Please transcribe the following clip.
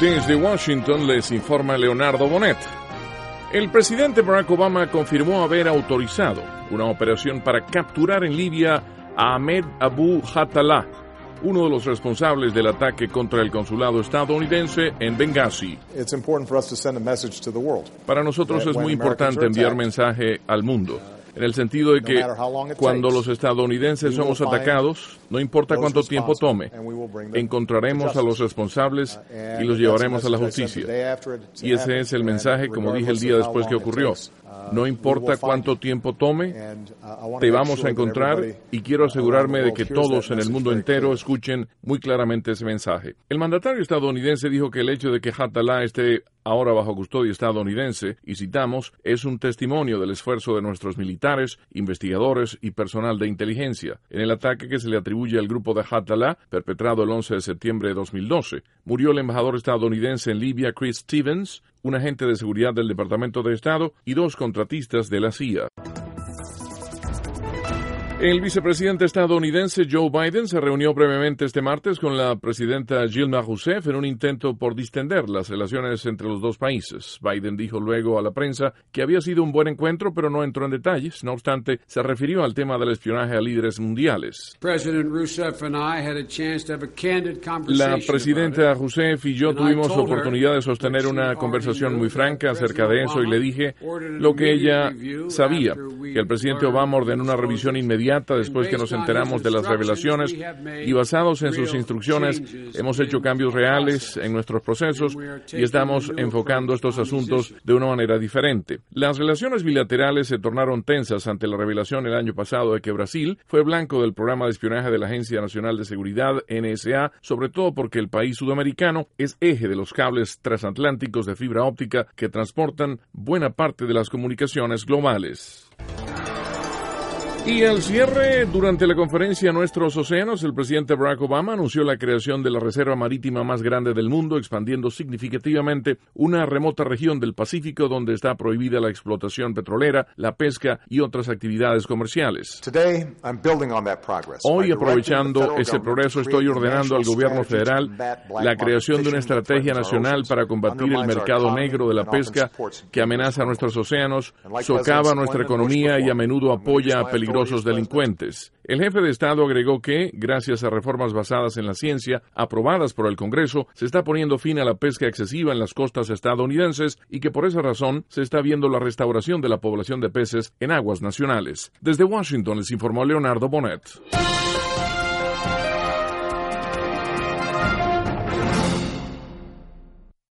Desde Washington les informa Leonardo Bonet. El presidente Barack Obama confirmó haber autorizado una operación para capturar en Libia a Ahmed Abu Khatallah, uno de los responsables del ataque contra el consulado estadounidense en Benghazi. Para nosotros es muy importante enviar mensaje al mundo, en el sentido de que cuando los estadounidenses somos atacados, no importa cuánto tiempo tome, encontraremos a los responsables y los llevaremos a la justicia. Y ese es el mensaje, como dije el día después que ocurrió. No importa cuánto tiempo tome, te vamos a encontrar y quiero asegurarme de que todos en el mundo entero escuchen muy claramente ese mensaje. El mandatario estadounidense dijo que el hecho de que Khatallah esté ahora bajo custodia estadounidense, y citamos, es un testimonio del esfuerzo de nuestros militares, investigadores y personal de inteligencia. En el ataque que se le atribuye al grupo de Khatallah, perpetrado el 11 de septiembre de 2012, murió el embajador estadounidense en Libia, Chris Stevens, un agente de seguridad del Departamento de Estado y 2 contratistas de la CIA. El vicepresidente estadounidense Joe Biden se reunió brevemente este martes con la presidenta Dilma Rousseff en un intento por distender las relaciones entre los dos países. Biden dijo luego a la prensa que había sido un buen encuentro, pero no entró en detalles. No obstante, se refirió al tema del espionaje a líderes mundiales. La presidenta Rousseff y yo tuvimos oportunidad de sostener una conversación muy franca acerca de eso y le dije lo que ella sabía, que el presidente Obama ordenó una revisión inmediata después que nos enteramos de las revelaciones y basados en sus instrucciones hemos hecho cambios reales en nuestros procesos y estamos enfocando estos asuntos de una manera diferente. Las relaciones bilaterales se tornaron tensas ante la revelación el año pasado de que Brasil fue blanco del programa de espionaje de la Agencia Nacional de Seguridad, NSA, sobre todo porque el país sudamericano es eje de los cables transatlánticos de fibra óptica que transportan buena parte de las comunicaciones globales. Y al cierre, durante la conferencia Nuestros Océanos, el presidente Barack Obama anunció la creación de la reserva marítima más grande del mundo, expandiendo significativamente una remota región del Pacífico donde está prohibida la explotación petrolera, la pesca y otras actividades comerciales. Hoy, aprovechando ese progreso, estoy ordenando al gobierno federal la creación de una estrategia nacional para combatir el mercado negro de la pesca que amenaza nuestros océanos, socava nuestra economía y a menudo apoya a peligrosos delincuentes. El jefe de Estado agregó que, gracias a reformas basadas en la ciencia, aprobadas por el Congreso, se está poniendo fin a la pesca excesiva en las costas estadounidenses y que por esa razón se está viendo la restauración de la población de peces en aguas nacionales. Desde Washington les informó Leonardo Bonet.